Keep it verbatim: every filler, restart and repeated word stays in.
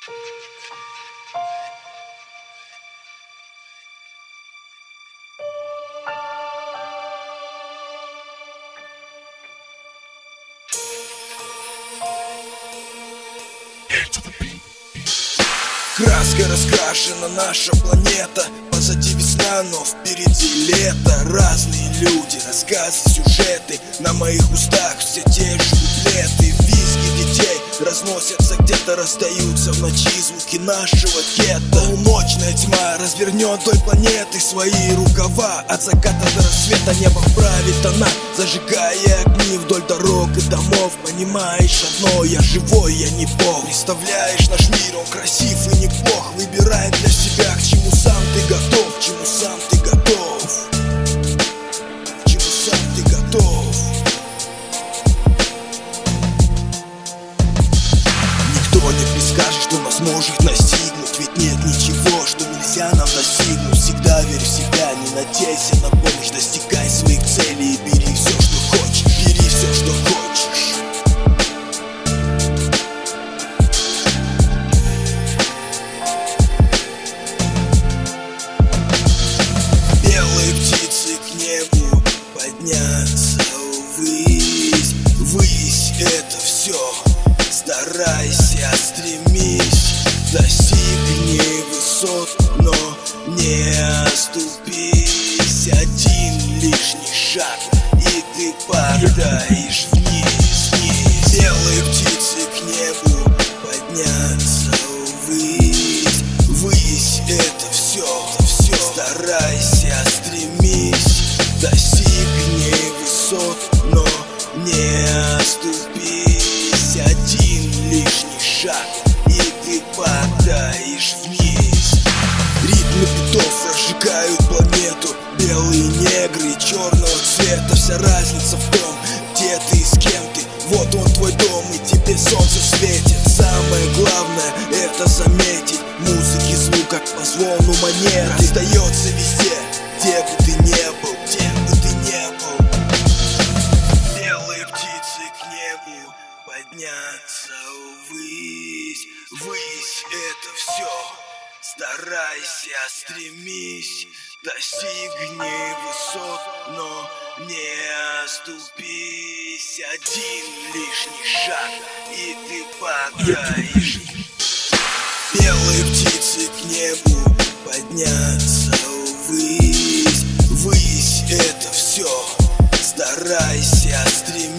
Краской раскрашена наша планета. Позади весна, но впереди лето. Разные люди, рассказы, сюжеты. На моих устах все те же куплеты. Визги детей разносятся где-то, расстаются в ночи звуки нашего гетто. Полночная тьма развернет вдоль планеты свои рукава. От заката до рассвета небо вправит тона, зажигая огни вдоль дорог и домов. Понимаешь одно, я живой, я не бог. Представляешь, наш мир, он красив и неплох. Выбирай для себя, к чему сам ты готов. К чему сам ты готов. К чему сам ты готов. Никто не предскажет, что нас может настигнуть. Ведь нет ничего, что нельзя нам достигнуть. Всегда верь в себя, не надейся на помощь. Достигай своих целей и бери все, что хочешь. Бери все, что хочешь. Белые птицы к небу подняться ввысь. Ввысь — это все. Старайся, стремись, достигни высот, но не оступись. Один лишний шаг, и ты падаешь вниз, вниз. Белые птицы к небу подняться ввысь. Ввысь — это все, все. Старайся, стремись, достигни высот, но не оступись. Один лишний шаг, и ты падаешь вниз. Ритмы битов разжигают планету. Белые негры черного цвета. Вся разница в том, где ты и с кем ты. Вот он твой дом, и тебе солнце светит. Самое главное — это заметить. Музыки звук, как по звону монет, раздается везде, где бы ты не был, где бы ты не был. Белые птицы к небу подняться ввысь. Ввысь — это все. Старайся, стремись, достигни высот, но не оступись. Один лишний шаг, и ты падаешь. Белые птицы к небу подняться ввысь. Ввысь — это все. Старайся, стремись.